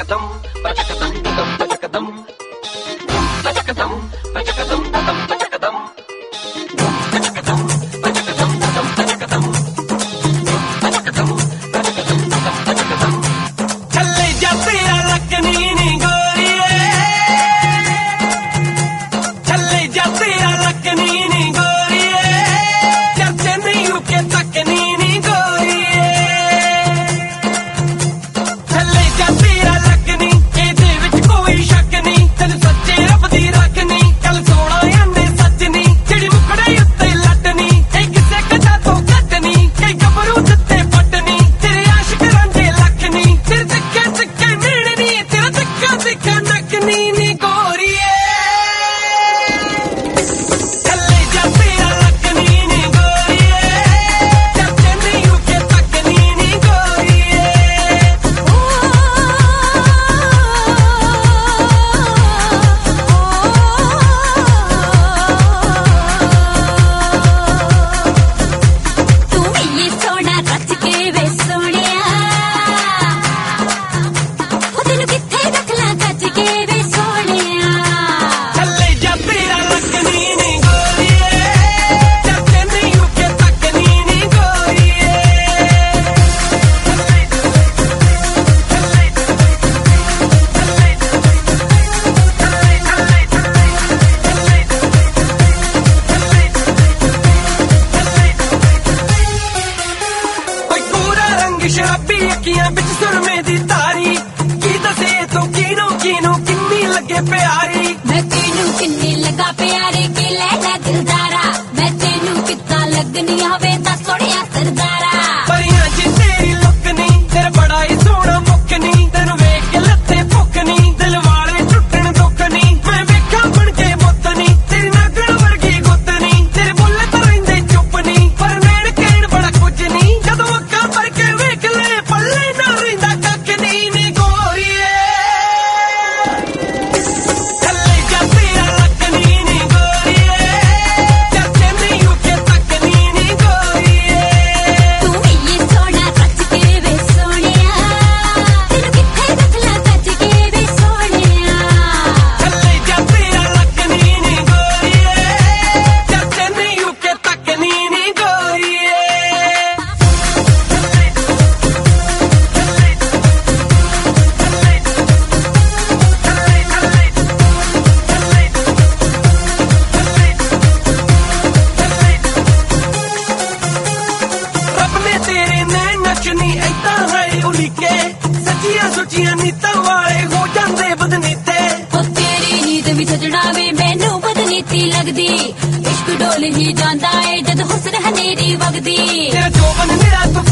शराबी अखियां बिच सुरमे दी तारी की दसे तू कीनू कीनू किन्नी लगे प्यारी मैं तेनू किन्नी लगा प्यारी की लैला दिलदारा मैं तेनू कितना लगनी हवे दस सोहणिया सरदारा परियां जी तेरी लुकनी तेरा बड़ा ही सोहना मुकनी तेनू वेख के लत्ते भुकनी दिल वाले टुटण दुखनी मैं वेखा बन के मुतनी तेरी नागण वर्गी गुतनी तेरे बुल्ले तो रहिंदे चुपनी पर नैण कहण बड़ा कुछ नहीं जदों अक्खां भर के पल्ले ना रहिंदा कख नहीं नी गोरीए थल्ले जा तेरा लकनी नी गोरीए चर्चे नहीं उके तकनी नी गोरीए तू ही सोना सच के वे सोहणिया तेनू किथे रखला सच के वे सोहणिया थल्ले जा तेरा लकनी नी गोरीए चर्चे नहीं उके तकनी नी गोरीए तेरे नैन नचनी ऐदा है उलीके सच्चियां सुचियां नीतां वाले हो जांदे बदनीते ओ तेरी नींद भी सजना वे मैनू बदनीती लगदी इश्क डोल ही जांदा है जद हुस्न हनेरी वगदी तेरा जोबन मेरा